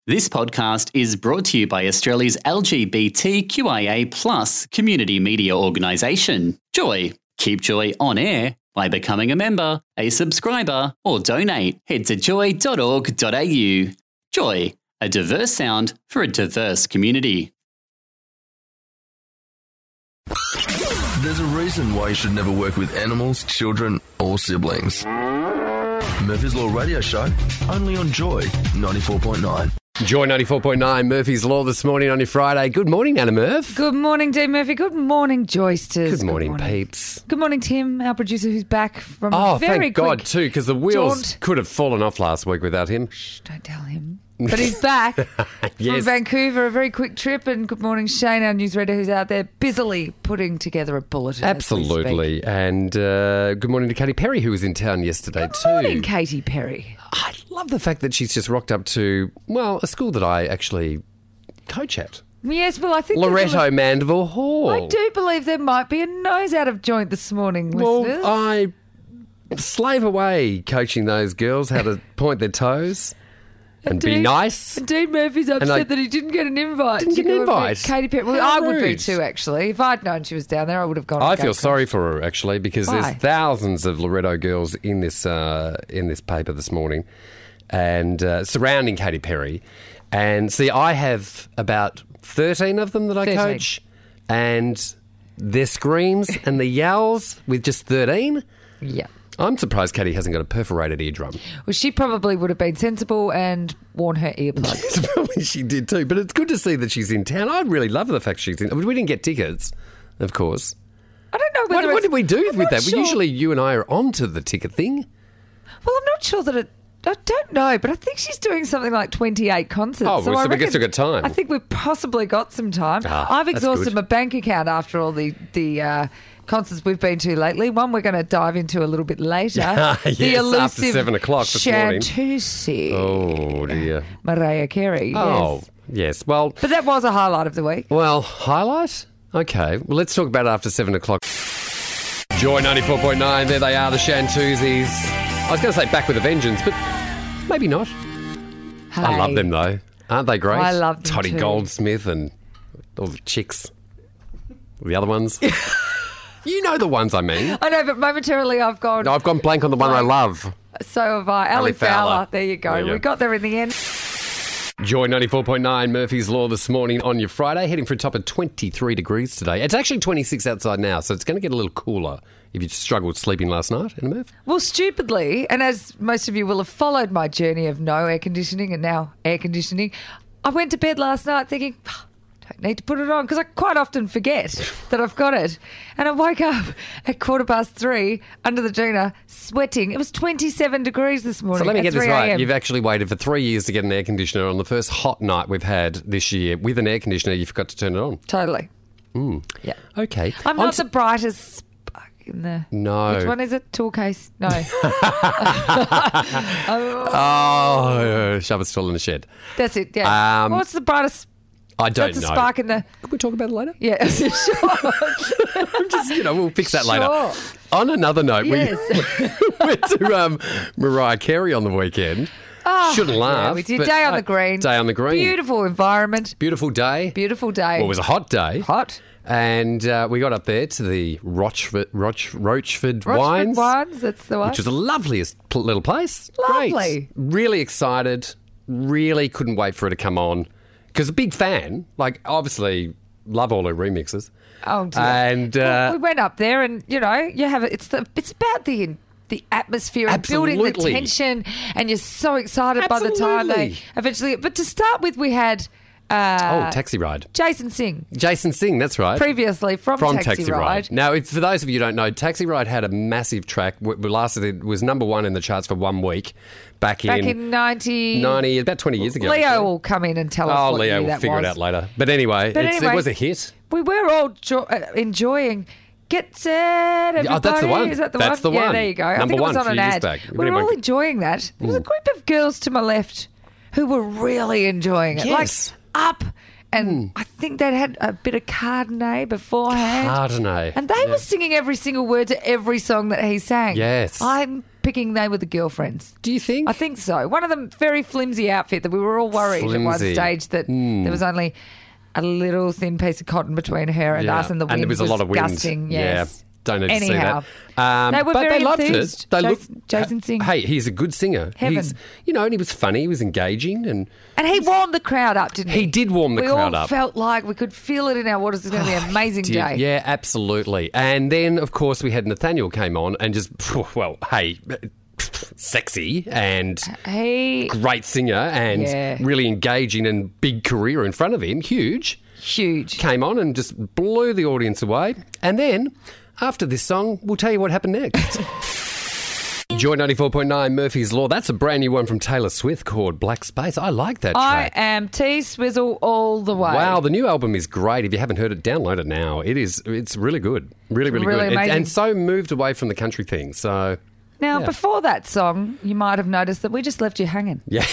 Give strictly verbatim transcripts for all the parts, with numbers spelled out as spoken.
This podcast is brought to you by Australia's L G B T Q I A plus community media organisation, Joy. Keep Joy on air by becoming a member, a subscriber, or donate. Head to joy dot org dot a u. Joy, a diverse sound for a diverse community. There's a reason why you should never work with animals, children, or siblings. Murphy's Law Radio Show, only on Joy ninety-four point nine. Joy ninety-four point nine, Murphy's Law this morning on your Friday. Good morning, Anna Murph. Good morning, Dave Murphy. Good morning, Joysters. Good morning, Good morning, peeps. Good morning, Tim, our producer who's back from oh, a very thank God, quick too, because the wheels jaunt. could have fallen off last week without him. Shh, don't tell him. But he's back Yes. from Vancouver, a very quick trip. And good morning, Shane, our newsreader, who's out there busily putting together a bulletin. Absolutely. And uh, good morning to Katy Perry, who was in town yesterday, Good too. morning, Katy Perry. I love the fact that she's just rocked up to, well, a school that I actually coach at. Yes, well, I think... there's a Loretto li- Mandeville Hall. I do believe there might be a nose out of joint this morning, Well, listeners. I slave away coaching those girls how to point their toes and be Indeed. nice. Indeed, Murphy's upset I that he didn't get an invite. didn't to get an go and meet invite. Katy Perry. Well, How I would be rude. too, actually. If I'd known she was down there, I would have gone. I and feel coached. sorry for her actually because Why? there's thousands of Loretto girls in this uh, in this paper this morning, and uh, surrounding Katy Perry. And see, I have about thirteen of them that I thirteen. coach, and their screams and the yells with just thirteen. Yeah. I'm surprised Katy hasn't got a perforated eardrum. Well, she probably would have been sensible and worn her earplugs. Probably she did too. But it's good to see that she's in town. I really love the fact she's in. I mean, we didn't get tickets, of course. I don't know What, whether what it's- did we do I'm with not that? sure. Well, usually you and I are onto the ticket thing. Well, I'm not sure that it. I don't know, but I think she's doing something like twenty-eight concerts. Oh, well, I so we guess reckon- we've got time. I think we've possibly got some time. Ah, I've that's exhausted good. my bank account after all the the uh, concerts we've been to lately. One we're going to dive into a little bit later. Yes, the elusive after seven o'clock this morning. Chantusi, Oh, dear. Mariah Carey. Oh, Yes. yes. Well, But that was a highlight of the week. well, highlight? Okay. Well, let's talk about it after seven o'clock. Joy ninety-four point nine. There they are, the Shantuzis. I was going to say back with a vengeance, but maybe not. I love Hey. them, though. Aren't they great? I love them Toddy too. Goldsmith and all the chicks. The other ones. You know the ones I mean. I know, but momentarily I've gone. No, I've gone blank on the one I love. So have I. Ali Ali Fowler. Fowler. There you go. There you go. We got there in the end. Joy ninety-four point nine, Murphy's Law this morning on your Friday, heading for a top of twenty-three degrees today. It's actually twenty-six outside now, so it's going to get a little cooler if you struggled sleeping last night in a Murph. Well, stupidly, and as most of you will have followed my journey of no air conditioning and now air conditioning, I went to bed last night thinking, "Oh, don't need to put it on," because I quite often forget that I've got it. And I woke up at quarter past three under the Gina, sweating. It was twenty-seven degrees this morning. So let me at get this three a m. right. You've actually waited for three years to get an air conditioner. On the first hot night we've had this year with an air conditioner, you forgot to turn it on. Totally. Yeah. Okay. I'm On not to- the brightest spark in the... No. Which one is it? Tool case? No. Oh, shove it still in the shed. That's it, yeah. Um, What's the brightest... I don't That's a know. spark in the... Can we talk about it later? Yeah, sure. I'm just, you know, we'll fix that later. Sure. On another note, Yes. we went to um, Mariah Carey on the weekend. Oh, Shouldn't laugh. Yeah, we did. but- Day on uh, the green. Day on the green. Beautiful environment. Beautiful day. Beautiful day. Well, it was a hot day. Hot. And uh, we got up there to the Rochford, Roch, Rochford, Rochford Wines, Wines, that's the one. which was the loveliest pl- little place. Lovely. Great. Really excited. Really couldn't wait for her to come on. Because a big fan. Like, obviously, love all her remixes. Oh, dear. And Well, uh, we went up there and, you know, you have it. It's the. It's about the... The atmosphere and building the Absolutely. tension, and you're so excited by the time they Absolutely. eventually. But to start with, we had uh, oh, Taxi Ride. Jason Singh Jason Singh, that's right. previously from, From Taxi, Taxi, Ride. Ride. Now, if, for those of you who don't know, Taxi Ride had a massive track. W- w- lasted it was number one in the charts for one week back, Back in, in ninety, ninety, about twenty years ago. Leo actually. will come in and tell us Oh, what Leo year will that figure was. it out later. But anyway, But it's, anyway, it was a hit. We were all jo- uh, enjoying. Get set, everybody. Oh, that's the one. Is that the That's one? the Yeah, one. there you go. I Number think it was one on a an few years ad. back. We were all enjoying that. There was a group of girls to my left who were really enjoying it. Yes. Like up. And I think they'd had a bit of Cardenet beforehand. Cardenet. And they were singing every single word to every song that he sang. Yes. I'm picking they were the girlfriends. Do you think? I think so. One of them, very flimsy outfit that we were all worried at one Flimsy. stage that Mm. there was only a little thin piece of cotton between her and Yeah. us, and the wind and there was a lot of wind. gusting. Yes. Yeah. Don't need to Anyhow. see that. Um, They were but very they loved enthused. it. They Jason- looked, Jason Singh. Hey, he's a good singer. Heaven. He's, you know, and he was funny. He was engaging, and And he warmed the crowd up, didn't he? He did warm the we crowd all up. felt like we could feel it in our waters. It's going to be an amazing did- day. yeah, absolutely. And then, of course, we had Nathaniel came on and just, well, hey, sexy and He great singer and Yeah. really engaging and big career in front of him, huge. huge. Came on and just blew the audience away. And then, after this song, we'll tell you what happened next. Joy ninety-four point nine, Murphy's Law. That's a brand new one from Taylor Swift called Black Space. I like that I track. am T-Swizzle all the way. Wow, the new album is great. If you haven't heard it, download it now. It is, it's really good. Really, really, Really good. It- amazing. and so moved away from the country thing. So, Now, Yeah. before that song, you might have noticed that we just left you hanging yeah.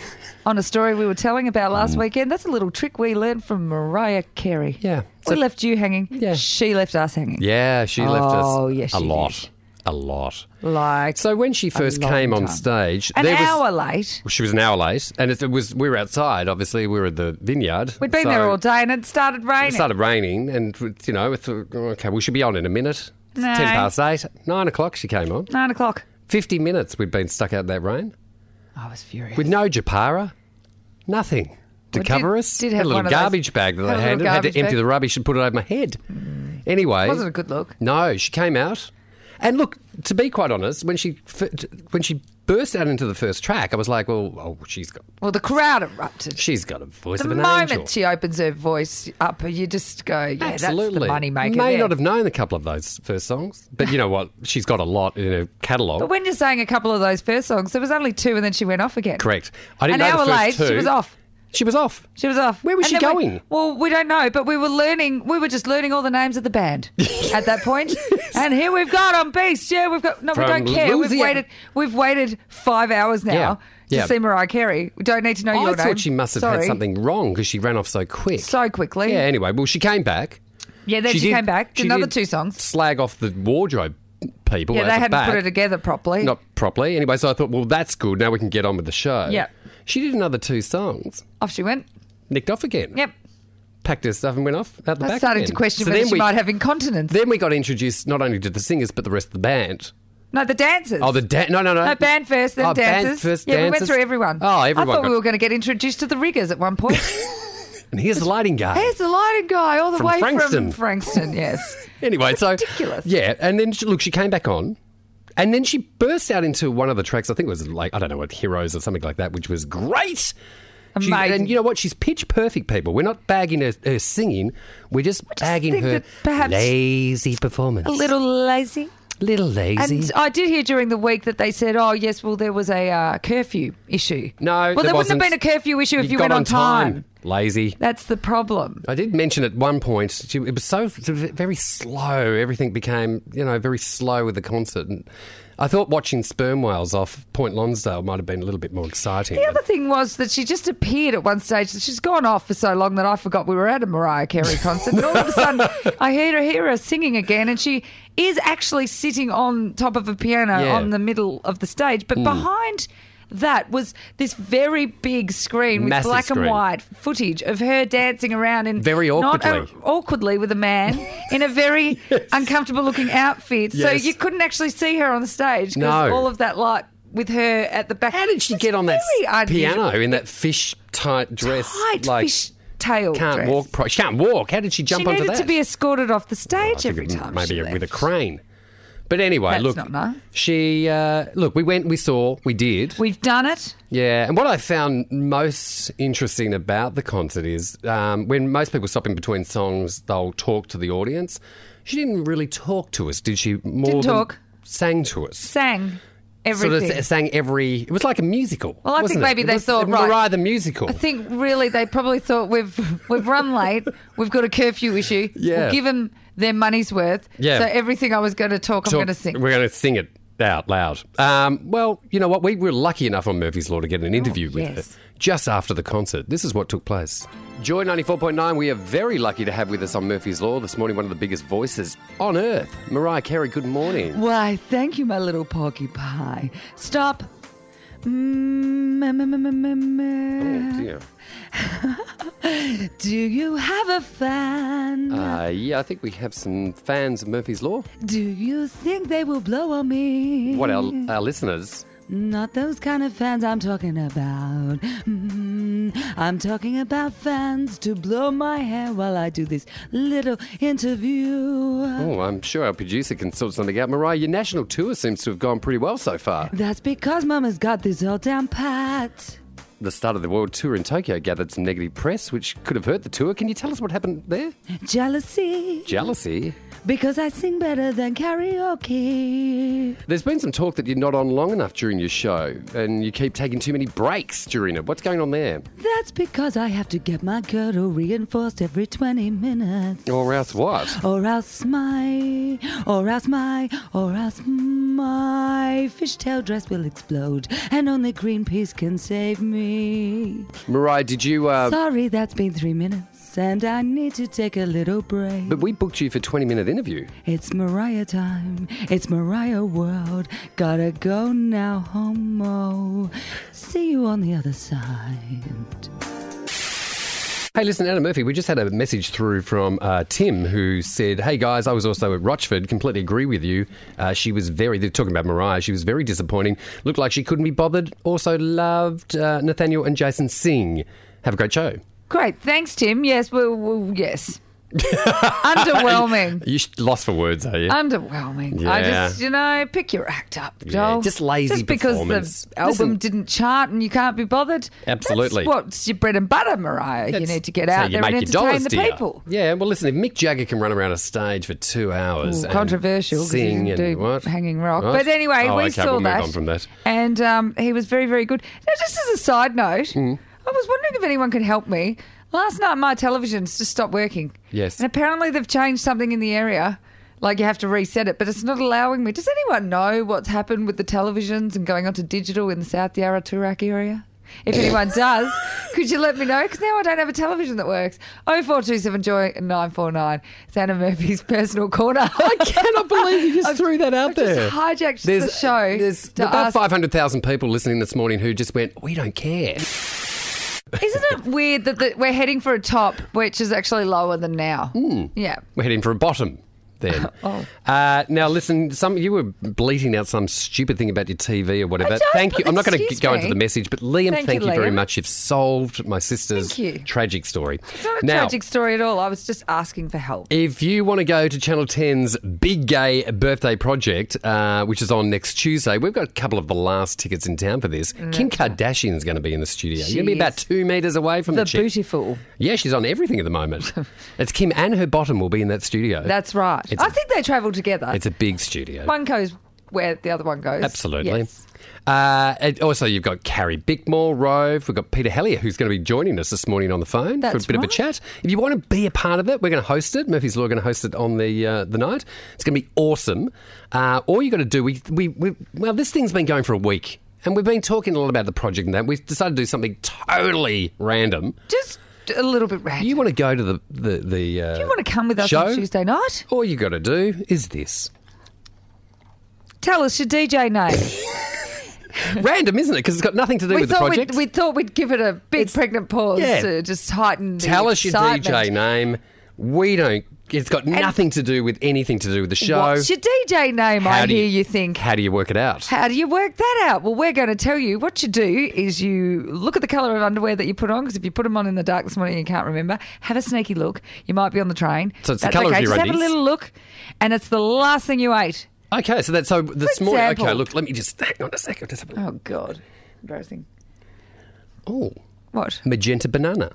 on a story we were telling about last weekend. That's a little trick we learned from Mariah Carey. Yeah. We So- left you hanging. Yeah. She left us hanging. Yeah, she left us Oh, yes, a she lot. did. A lot. Like So when she first long came on time. stage, an there was, hour late. she was an hour late, and it, it was we were outside. Obviously, we were at the vineyard. We'd been so there all day and it started raining. It started raining, and you know, we thought, okay, we should be on in a minute. It's No. ten past eight, nine o'clock. She came on. Nine o'clock. Fifty minutes we'd been stuck out in that rain I was furious. with no Japara, nothing to Well, cover did- us. did had have a little one of those- garbage bag that had a they little handed. Had garbage to empty bag. the rubbish and put it over my head. Anyway, Wasn't a good look. No, she came out, and look, to be quite honest, when she f- when she burst out into the first track, I was like, well, oh, she's got Well, the crowd erupted. she's got a voice The of an moment angel. she opens her voice up, you just go, yeah, Absolutely, that's the money maker. May there. not have known a couple of those first songs, but you know what? She's got a lot in her catalogue. But when you're saying a couple of those first songs, there was only two and then she went off again. Correct. I didn't An know hour the first late, two. she was off. She was off. She was off. Where was And she then we- going? well, we don't know, but we were learning. We were just learning all the names of the band at that point. And here we've got on Beast. Yeah, we've got. No, From we don't care. We've Louisiana. waited. We've waited five hours now Yeah, to yeah. see Mariah Carey. We don't need to know I your thought name. she must have Sorry. had something wrong because she ran off so quick. so quickly. yeah. Anyway, well, she came back. Yeah, then she, did- came back. Did she another did two songs. Slag off the wardrobe people. Yeah, at they the hadn't back. put it together properly. Not properly. Anyway, so I thought, well, that's good. Now we can get on with the show. Yeah. She did another two songs. Off she went. Nicked off again. Yep. Packed her stuff and went off out the I back started again. to question So whether then she we, might have incontinence. Then we got introduced not only to the singers but the rest of the band. No, the dancers. Oh, the da- no, no, no. No, band first, then Oh, band dancers. first, yeah, we went dancers. through everyone. Oh, everyone I thought got- we were going to get introduced to the riggers at one point. And here's the lighting guy. Here's the lighting guy all the From way Frankston. from Frankston, yes. Anyway, so ridiculous. Yeah, and then she, look, she came back on, and then she burst out into one of the tracks. I think it was like I don't know what Heroes or something like that, which was great. She- Amazing. and you know what? She's pitch perfect, people. We're not bagging her, her singing. We're just, bagging think her that perhaps lazy performance. A little lazy. little lazy. And I did hear during the week that they said, oh, yes, well, there was a uh, curfew issue. no, Well, there, there wouldn't have wasn't. been a curfew issue if you, got went on time. Lazy. That's the problem. I did mention at one point, she, it was so very slow. Everything became, you know, very slow with the concert. And I thought watching sperm whales off Point Lonsdale might have been a little bit more exciting. The other thing was that she just appeared at one stage. She's gone off for so long that I forgot we were at a Mariah Carey concert. And all of a sudden, I hear her, hear her singing again, and she is actually sitting on top of a piano Yeah. on the middle of the stage. But behind that was this very big screen with Massive black screen. and white footage of her dancing around in Very not a- awkwardly. awkwardly with a man in a very uncomfortable looking outfit. So Yes. you couldn't actually see her on the stage because No. all of that light with her at the back. How did she It's get on that very piano unusual. in that fish tight dress? Tight like, fish tail can't dress. walk. Pro- she can't walk. How did she jump she onto needed that? to be escorted off the I stage think every it- time. maybe she with a left. crane. But anyway, That's look, not nice. she uh, look. We went, we saw, we did. We've done it. Yeah, and what I found most interesting about the concert is um, when most people stop in between songs, they'll talk to the audience. She didn't really talk to us, did she? More Didn't than talk. sang to us. Sang Sort everything. of sang every. It was like a musical. Well, I wasn't think it? maybe It they was thought, right, Mariah the musical. I think really they probably thought we've we've run late. We've got a curfew issue. Yeah. We'll give them their money's worth. Yeah. So everything I was going to talk, I'm Talk- going to sing. We're going to sing it out loud. Um, well, you know what? We were lucky enough on Murphy's Law to get an interview with Oh, yes. her just after the concert. This is what took place. Joy ninety-four point nine, we are very lucky to have with us on Murphy's Law this morning one of the biggest voices on earth. Mariah Carey, good morning. Why, thank you, my little porcupine. Stop. Mm, Oh, dear. Do you have a fan? Uh, yeah, I think we have some fans of Murphy's Law. Do you think they will blow on me? What, our, our listeners? Not those kind of fans I'm talking about. Mm, I'm talking about fans to blow my hair while I do this little interview. Oh, I'm sure our producer can sort something out. Mariah, your national tour seems to have gone pretty well so far. That's because Mama's got this all down pat. The start of the world tour in Tokyo gathered some negative press, which could have hurt the tour. Can you tell us what happened there? Jealousy. Jealousy? Because I sing better than karaoke. There's been some talk that you're not on long enough during your show and you keep taking too many breaks during it. What's going on there? That's because I have to get my girdle reinforced every twenty minutes. Or else what? Or else my, or else my, or else my fishtail dress will explode and only Greenpeace can save me. Mariah, did you... Uh, Sorry, that's been three minutes and I need to take a little break. but we booked you for a twenty-minute interview. It's Mariah time. It's Mariah world. Gotta go now, homo. See you on the other side. Hey, listen, Anna Murphy, we just had a message through from uh, Tim who said, hey, guys, I was also at Rochford. Completely agree with you. Uh, she was very, they're talking about Mariah, she was very disappointing. Looked like she couldn't be bothered. Also loved uh, Nathaniel and Jason Singh. Have a great show. Great. Thanks, Tim. Yes, well, well yes. Underwhelming. You lost for words, are you? Underwhelming. Yeah. I just, you know, pick your act up, Joel. Yeah, just lazy Just because performance. the album Listen- didn't chart and you can't be bothered. Absolutely. That's what's your bread and butter, Mariah. you That's- need to get that's how out you there and make your entertain dollars, the dear. people. Yeah, well, listen, if Mick Jagger can run around a stage for two hours Ooh, and controversial. 'cause he sing didn't and do what? Hanging Rock. What? But anyway, Oh, we okay, saw we'll move that. on from that. And um, he was very, very good. Now, just as a side note, Hmm. I was wondering if anyone could help me. Last night, my television's just stopped working. Yes. And apparently they've changed something in the area. Like you have to reset it, but it's not allowing me. Does anyone know what's happened with the televisions and going onto digital in the South Yarra Toorak area? If anyone does, could you let me know? Because now I don't have a television that works. oh four two seven Joy nine four nine. It's Anna Murphy's personal corner. I cannot believe you just I've- threw that out I've there. just hijacked the show. There's to about ask- five hundred thousand people listening this morning who just went, we don't care. Isn't it weird that the, we're heading for a top, which is actually lower than now? Yeah. We're heading for a bottom then. Oh. Uh, now, listen, some you were bleating out some stupid thing about your T V or whatever. I don't, Thank you. I'm not going to excuse go into me. the message, but Liam, Thank thank, you, you, very Liam. much. You've solved my sister's Thank you. tragic story. It's not a now, tragic story at all. I was just asking for help. if you want to go to Channel ten's Big Gay Birthday Project, uh, which is on next Tuesday, we've got a couple of the last tickets in town for this. Kim Kardashian's going to be in the studio. She You're going to be about is two metres away from the, The chick. beautiful. Yeah, she's on everything at the moment. It's Kim and her bottom will be in that studio. That's right. It's I a- think they travel together. It's a big studio. One goes where the other one goes. Absolutely. Yes. Uh, and also, you've got Carrie Bickmore, Rove. We've got Peter Hellier, who's going to be joining us this morning on the phone for That's a bit of a right. chat. If you want to be a part of it, we're going to host it. Murphy's Law are going to host it on the uh, the night. It's going to be awesome. Uh, all you got to do, we, we we well, this thing's been going for a week, and we've been talking a lot about the project and that. We've decided to do something totally random. Just a little bit random. You want to go to the the the uh, Do you want to come with us show? on Tuesday night? All you got to do is this. Tell us your D J name. Random, isn't it? Because it's got nothing to do we with the thought project. we'd, we thought we'd give it a big pregnant pause Yeah. to just heighten the Tell us your excitement. D J name. We don't. It's got nothing to do with anything to do with the show. What's your D J name? How I do hear you- you think. How do you work it out? How do you work that out? Well, we're going to tell you. What you do is you look at the colour of underwear that you put on, because if you put them on in the dark this morning and you can't remember, have a sneaky look. You might be on the train. So it's the That's colour of okay. your Just have a undies. little look, and it's the last thing you ate. Okay, so that's so this For morning. example- Okay, look. Let me just hang on a second. Just have a, Oh, God. Embarrassing. oh, What? magenta banana.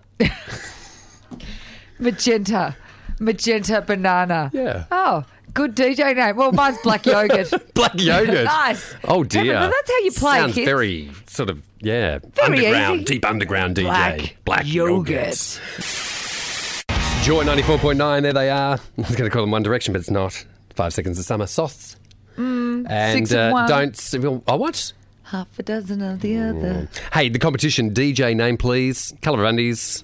Magenta. Magenta banana. Yeah. Oh, good D J name. Well, mine's black yogurt. Black yogurt. Nice. Oh dear. Clever. That's how you play, Sounds kids. very sort of yeah. Very underground, easy. deep underground D J. Black Black yogurt. yogurts. Joy ninety-four point nine. There they are. I was going to call them One Direction, but it's not. Five Seconds of Summer. Sosts. and six of uh, one. don't. Oh, what? Half a dozen of the other. Hey, the competition. D J name, please. Colour of undies.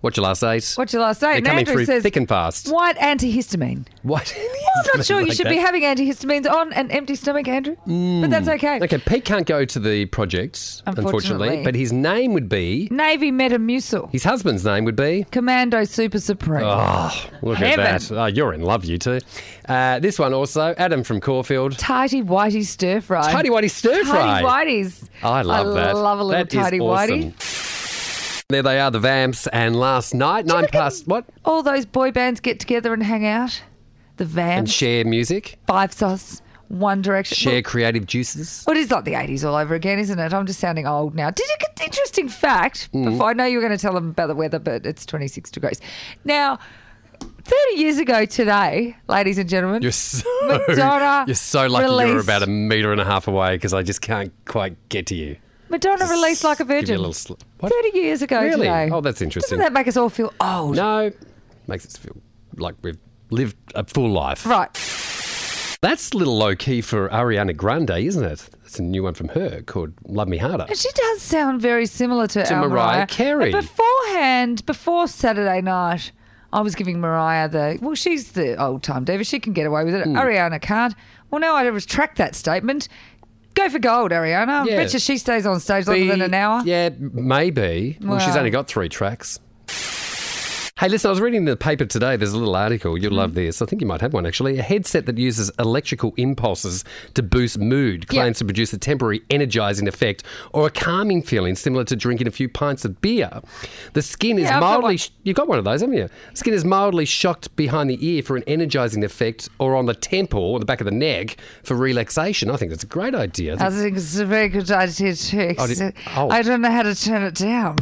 What's your last date? What's your last date? They're And coming Andrew through says, thick and fast. white antihistamine. What? I'm not sure you should be having antihistamines on an empty stomach, Andrew. But that's okay. Okay, Pete can't go to the project, unfortunately. Unfortunately. But his name would be... Navy Metamucil. His husband's name would be... Commando Super Supreme. Oh, look Heaven. at that. Oh, you're in love, you two. Uh, this one also, Adam from Caulfield. Tighty Whitey Stir Fry. Tidy Whitey Stir Fry. Tidy Whiteys. I love I that. I love a little That is Tidy awesome. Whitey. There they are, the Vamps. And last night, nine past... What? All those boy bands get together and hang out. The And Vamps, share music. Five Sauce, One Direction. Share Well, creative juices. well, it is like the eighties all over again, isn't it? I'm just sounding old now. Did you get the interesting fact? Mm. Before I know you were going to tell them about the weather, but it's twenty-six degrees. Now, thirty years ago today, ladies and gentlemen, You're so... Madonna You're so lucky you're released- about a metre and a half away because I just can't quite get to you. Madonna released Like a Give you Virgin a little sl- what? thirty years ago Really? today. Oh, that's interesting. Doesn't that make us all feel old? No, makes us feel like we've lived a full life. Right. That's a little low key for Ariana Grande, isn't it? It's a new one from her called Love Me Harder. And she does sound very similar to, To our Mariah Carey. And beforehand, before Saturday night, I was giving Mariah the, well, she's the old time diva. She can get away with it. Hmm. Ariana can't. Well, now I retract that statement. Go for gold, Ariana. I Yeah. bet you she stays on stage longer Be- than an hour. Yeah, maybe. Well, she's Wow. only got three tracks. Hey, listen, I was reading the paper today. There's a little article. You'll Mm. love this. I think you might have one, actually. A headset that uses electrical impulses to boost mood claims Yeah. to produce a temporary energising effect or a calming feeling similar to drinking a few pints of beer. The skin is Yeah, I've got mildly... one. Sh- you've got one of those, haven't you? The skin is mildly shocked behind the ear for an energising effect or on the temple or the back of the neck for relaxation. I think that's a great idea. I I think- think it's a very good idea too. Oh, did- oh. I don't know how to turn it down.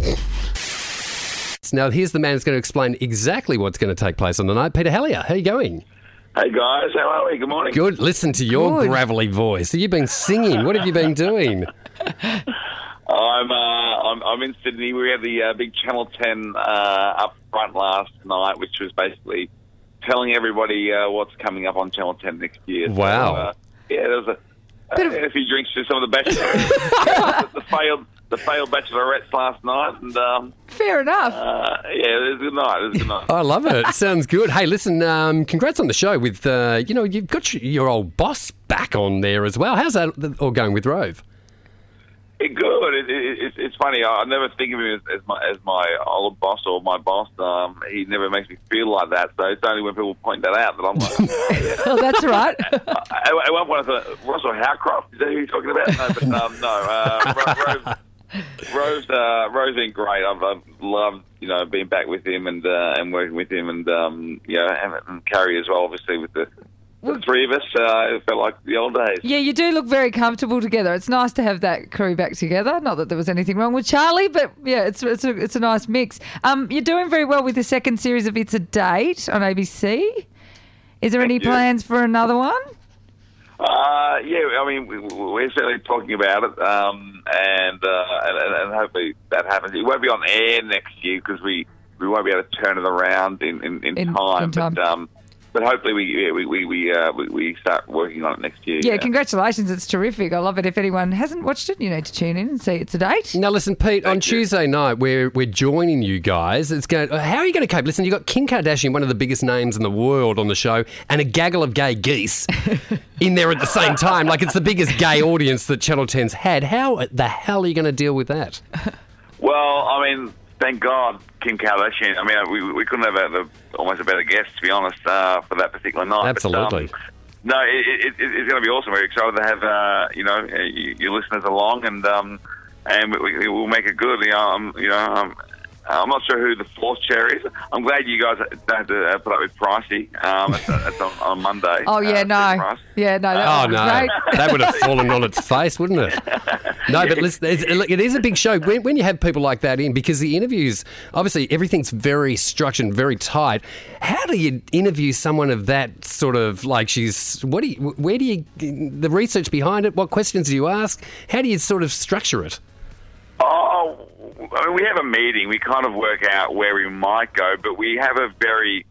Now, here's the man who's going to explain exactly what's going to take place on the night. Peter Hellier, how are you going? Hey guys, how are we? Good morning. Good. Listen to your Good. gravelly voice. Have you been singing? What have you been doing? I'm, uh, I'm I'm in Sydney. We had the uh, big Channel ten uh, up front last night, which was basically telling everybody uh, what's coming up on Channel ten next year. So, Wow. uh, yeah, there was a, Bit of- a, a few drinks to some of the bachelorettes, the failed the failed bachelorettes last night, and um, Fair enough. uh, yeah, it was a good night. It was a good night. I love it. Sounds good. Hey, listen, um, congrats on the show with, uh, you know, you've got your, your old boss back on there as well. How's that all going with Rove? It good. It, it, it, it's funny. I, I never think of him as, as my as my old boss or my boss. Um, he never makes me feel like that. So it's only when people point that out that I'm like, yeah. Oh, that's right. At, at one point I thought, Russell Howcroft, is that who you're talking about? No, but um, no. Uh, Ro- Rose, Rose, uh, Rose been great. I've, I've loved, you know, being back with him and uh, and working with him, and um, you know, and, and Carrie as well. Obviously, with the, the three of us, uh, it felt like the old days. Yeah, you do look very comfortable together. It's nice to have that crew back together. Not that there was anything wrong with Charlie, but yeah, it's it's a, it's a nice mix. Um, you're doing very well with the second series of It's a Date on A B C. Is there any Thank you. plans for another one? Uh, yeah, I mean, we, we're certainly talking about it, um, and, uh, and and hopefully that happens. It won't be on air next year because we, we won't be able to turn it around in, in, in, In- time. in time. But um, but hopefully we yeah, we we we, uh, we we start working on it next year. Yeah, congratulations. It's terrific. I love it. If anyone hasn't watched it, you need to tune in and see It's a Date. Now, listen, Pete, on Thank you. Tuesday night, we're, we're joining you guys. It's going. How are you going to cope? Listen, you've got Kim Kardashian, one of the biggest names in the world, on the show, and a gaggle of gay geese in there at the same time. Like, it's the biggest gay audience that Channel ten's had. How the hell are you going to deal with that? Well, I mean, thank God, Kim Kardashian. I mean, we we couldn't have a, a, almost a better guest, to be honest, uh, for that particular night. Absolutely. But, um, no, it, it, it, it's going to be awesome. We're excited to have uh, you know uh, you, your listeners along, and um, and we, we, we'll make it good. You know, um, you know. Um, I'm not sure who the fourth chair is. I'm glad you guys don't have to uh, put up with Pricey. Um, it's, it's on, on Monday. Oh, yeah, uh, no. Price. Yeah, no. That Oh, was no. great. That would have fallen on its face, wouldn't it? No, but listen, it's, look, it is a big show. When, when you have people like that in, because the interviews, obviously, everything's very structured and very tight. How do you interview someone of that sort of, like she's, what do you, where do you, the research behind it, what questions do you ask? How do you sort of structure it? Oh, I mean, we have a meeting. We kind of work out where we might go, but we have a very,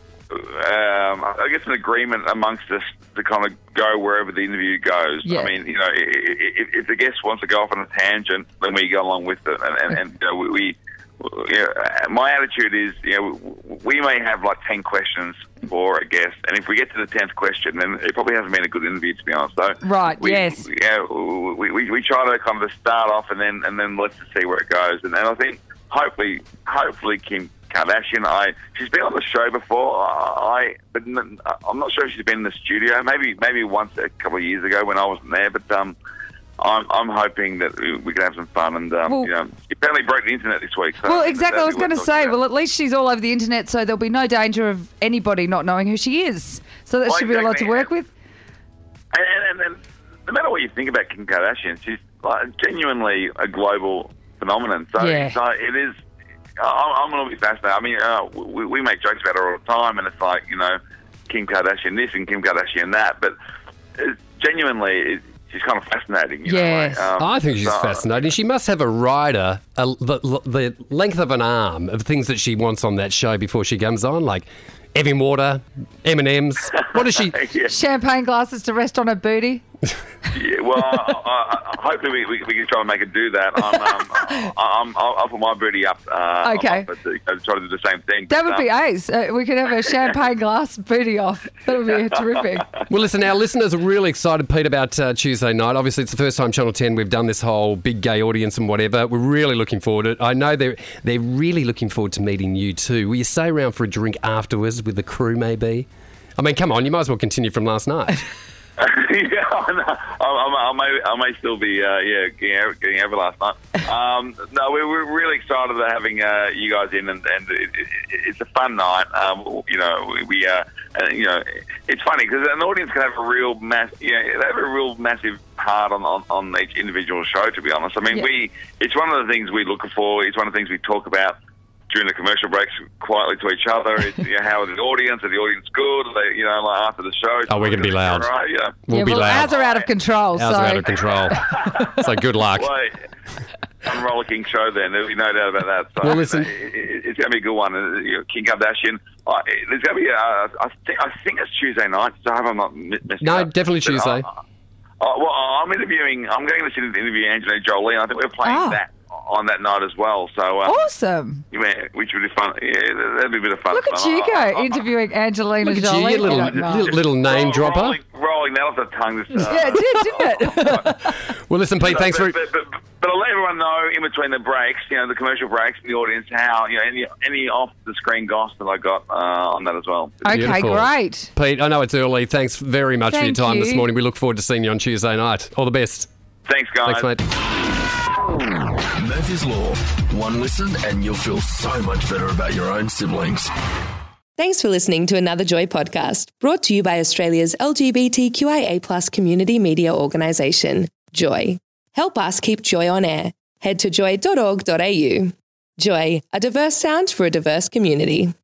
um, I guess, an agreement amongst us to kind of go wherever the interview goes. Yeah. I mean, you know, if, if the guest wants to go off on a tangent, then we go along with it, and, and, and you know, we. we you know, my attitude is, you know, we may have like ten questions for a guest, and if we get to the tenth question, then it probably hasn't been a good interview, to be honest. So Right, we, yes. We, yeah, we, we, we try to kind of start off and then and then let's just see where it goes. And, and I think hopefully, hopefully Kim Kardashian, I she's been on the show before. I, but n- I'm not sure if she's been in the studio. Maybe maybe once a couple of years ago when I wasn't there. But um, I'm I'm hoping that we can have some fun. And um, Well- you know, she apparently broke the internet this week. So Well, I think exactly. I that'd was be going to worth say, talking about. well, at least she's all over the internet, so there'll be no danger of anybody not knowing who she is. So that Well, should be a lot to exactly. work with. And, and, and no matter what you think about Kim Kardashian, she's like, genuinely a global phenomenon. So, Yeah. so it is. I'm, I'm going to be fascinated. I mean, uh, we, we make jokes about her all the time, and it's like, you know, Kim Kardashian this and Kim Kardashian that. But it's genuinely, it, she's kind of fascinating. You Yes. know, like, um, I think she's so- fascinating. She must have a rider, a, the, the length of an arm of things that she wants on that show before she comes on, like Evian water, M and M's. What does she... Yeah. Champagne glasses to rest on her booty. Yeah, well, I, I, I, hopefully we, we, we can try and make her do that. I'm, um, I'm, I'll, I'll put my booty up. Uh, Okay. I'm up to, uh, try to do the same thing. That But, would um, be ace. Uh, we could have a champagne glass booty off. That would be terrific. Well, listen, our listeners are really excited, Pete, about uh, Tuesday night. Obviously, it's the first time Channel ten we've done this whole big gay audience and whatever. We're really looking forward to it. I know they're, they're really looking forward to meeting you too. Will you stay around for a drink afterwards with the crew, maybe? I mean, come on, you might as well continue from last night. yeah, I, know. I, I, I may, I may still be, uh, yeah, getting over, getting over last night. Um, no, we're, we're really excited about having uh, you guys in, and, and it, it, it's a fun night. Um, you know, we, we uh, uh, you know, it's funny because an audience can have a real mass, you know, they have a real massive part on, on, on each individual show. To be honest, I mean, Yeah. we, it's one of the things we look for. It's one of the things we talk about during the commercial breaks quietly to each other. It's, you know, how are the audience? Are the audience good? Are they, you know, like after the show? Oh, we're gonna be loud. Right, yeah. We'll yeah, be well, loud. ours are out of control. Ours so. are out of control. So good luck. Well, I'm a rollicking show then. There'll be no doubt about that. So Well, listen. it, it, it's going to be a good one. Uh, you know, Kim Kardashian. Uh, there's going to be. A, I think. I think it's Tuesday night. So I hope I'm not mi- messing No, up. definitely But, Tuesday. Uh, uh, well, I'm interviewing. I'm going to sit and interview Angelina Jolie. And I think we're playing Oh. that on that night as well. So. Um, Awesome. yeah, which would be fun. Yeah, that'd be a bit of fun. Look at So you I- go, I- I- interviewing Angelina Look at you, Jolie. you little, Oh, no. little, little name roll- dropper. Rolling, rolling that off the tongue. This, uh, Yeah, it did, didn't it? Well, listen, Pete, thanks for... but, but, but, but I'll let everyone know in between the breaks, you know, the commercial breaks, the audience, how, you know, any any off the screen goss that I got uh, on that as well. Okay, Beautiful. great. Pete, I know it's early. Thanks very much Thank for your time you. this morning. We look forward to seeing you on Tuesday night. All the best. Thanks, guys. Thanks, mate. Murphy's Law. One listen and you'll feel so much better about your own siblings. Thanks for listening to another Joy podcast, brought to you by Australia's L G B T Q I A plus community media organisation, Joy. Help us keep Joy on air. Head to joy dot org dot a u. Joy, a diverse sound for a diverse community.